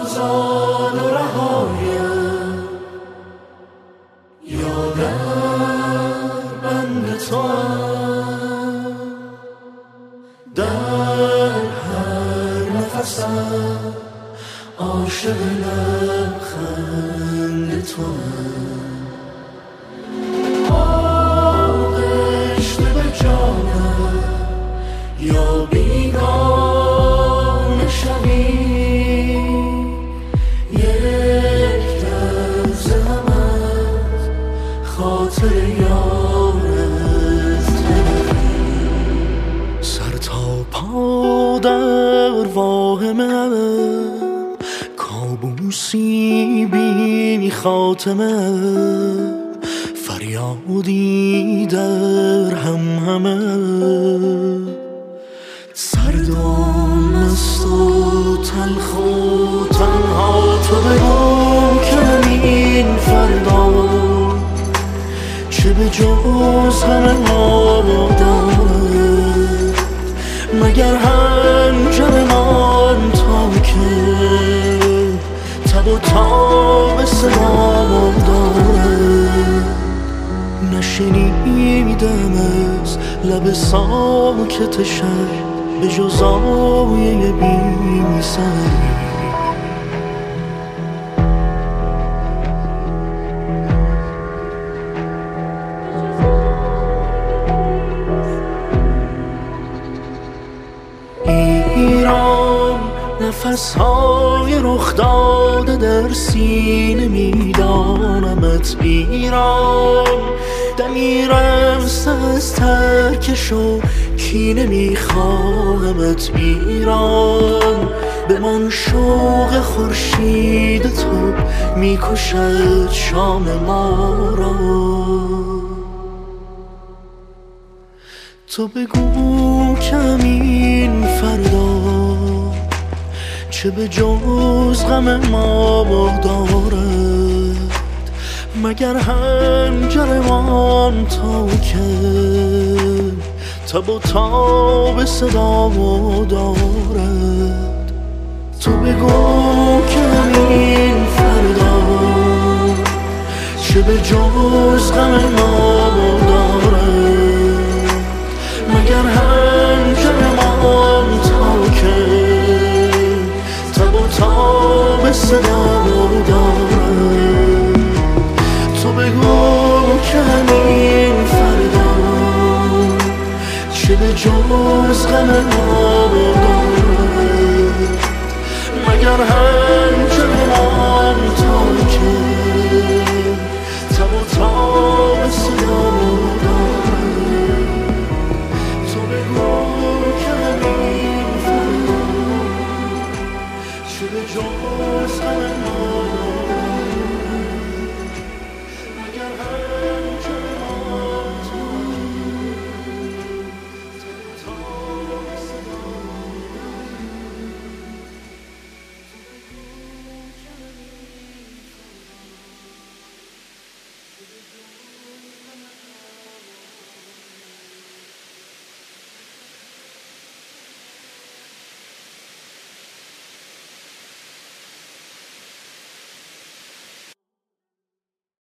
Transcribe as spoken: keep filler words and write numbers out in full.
آزاد و رهایم یا در بند توام، در هر نفسم عاشق لبخند توام. آغشته به جانم یا بیگانه شوی، یک لحظه هم از خاطر یارت تلفی. سر تا پا در واهمم، کابوسی بی خاتمه، فریادی در هم همه. سرد و مست و تلخ و تنها تو بگو که این فردا چه به جز همه ما دارد، مگر هنجر من تا که تب و تاب صدا دارد. نشنیدم از لب ساکت شب به جز آیه بی سری. ایران نفسهای رخ داده در سینه میدانمت. ایران دمی رمز از ترکش و کینه میخواهمت. ایران بمان شوق خورشید تو میکشد شام ما را. تو بگو کمین فردا چه به جز غم ما دارد، مگر هنجرمان تا که تب و تاب صدا دارد. تو بگو کمین فردا چه به جز غم ما دارد، مگر هنجرمان تا که تب و تاب صدا دارد. تو بگو که همین فردا چه به جز غم ما